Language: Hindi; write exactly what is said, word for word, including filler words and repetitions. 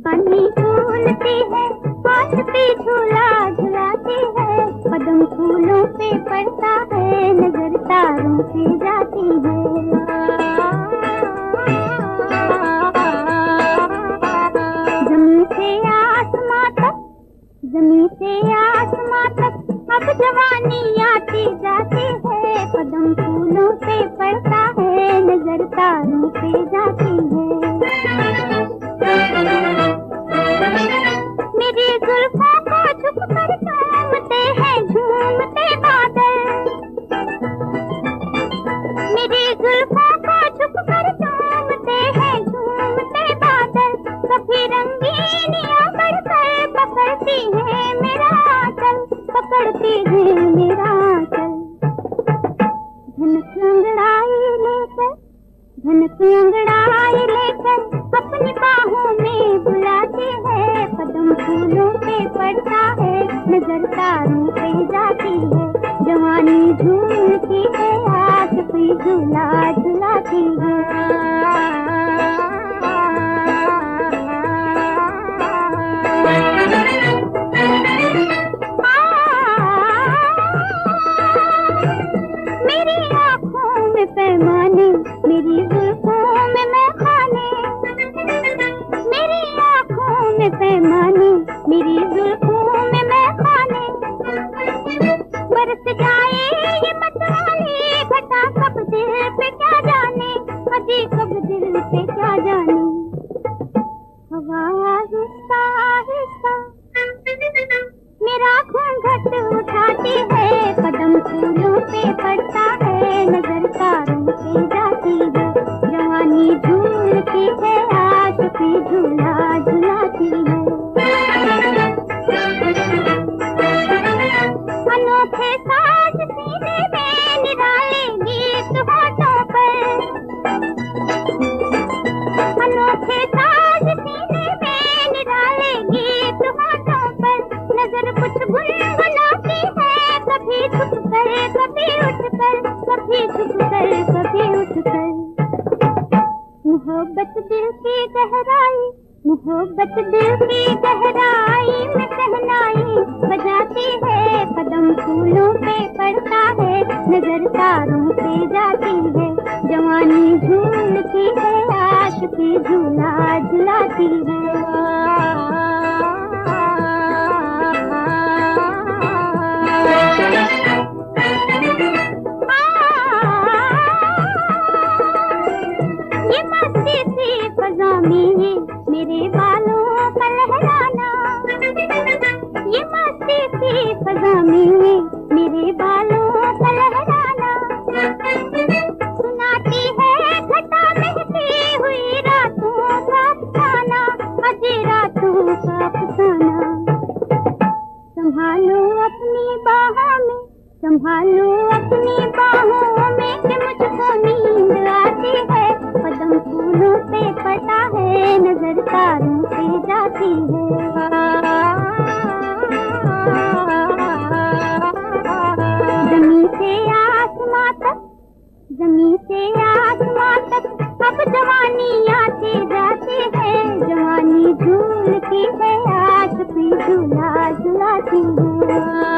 जवानी झूलती है, हाथ पे झूला झुलाती है, कदम फूलों पे पड़ता है, नजर तारों पे जाती है। जमीन से आसमां तक, जमीन से आसमां तक अब जवानी आती जाती है, कदम फूलों पे पड़ता है, नजर तारों पे जाती है। मेरी जुल्फों को झुक कर चूमते हैं झूमते बादल, मेरी जुल्फों को झुक कर चूमते हैं झूमते बादल, कभी रंगीनियां बढ़कर पकड़ती है मेरा आंचल, पकड़ती है मेरा आंचल। झनक अंगड़ाई लेकर, झनक अंगड़ाई लेकर अपनी बाहों में बुलाती है, कदम फूलों पे पड़ता है, नजर तारों पे जाती है। जवानी झूलती है, हाथ पे झूला झुलाती है। मेरी आँखों में पैमाने, मेरी जुल्फों में मैखाने, मेरी आँखों में पैमाने, मेरी जुल्फों में मैखाने, बरस जाए ये मतवाली घटा कब दिल पे क्या जाने, अजी कब दिल पे क्या जाने। हवा आहिस्ता आहिस्ता मेरा घूंघट उठाती है, कदम फूलों पे पड़ता है, नजर तारों पे जाती है। जवानी झूलती है, आस पे झूला झुलाती है। अनोखे साज सीने में निराले गीत होठों पर, अनोखे साज सीने में निराले गीत होठों पर, नजर कुछ गुनगुनाती है, कभी झुक कर कभी उठ कर, कभी झुक कर कभी उठ कर। मोहब्बत दिल की गहराई, मोहब्बत दिल की गहराई में शहनाई बजाती है, कदम फूलों पे पड़ता है, नजर तारों पे जाती है। जवानी झूलती है, आश पे झूला झुलाती है। ये मस्ती सी फज़ा में मेरे बालों का लहराना, ये मस्ती सी फज़ा में मेरे बालों का लहराना, सुनाती है घटा बहती हुई रातों का अफसाना, अजी रातों का अफसाना। संभालो अपनी बाहों में, संभालो अपनी बाहों में कि मुझको नींद आती है, कदम फूलों पे पड़ता है, नजर तारों पे जाती है। जमीन से आसमां तक, जमीन से आसमां तक अब जवानी आती जाती है, जवानी झूलती है, आस पे झूला झुलाती है।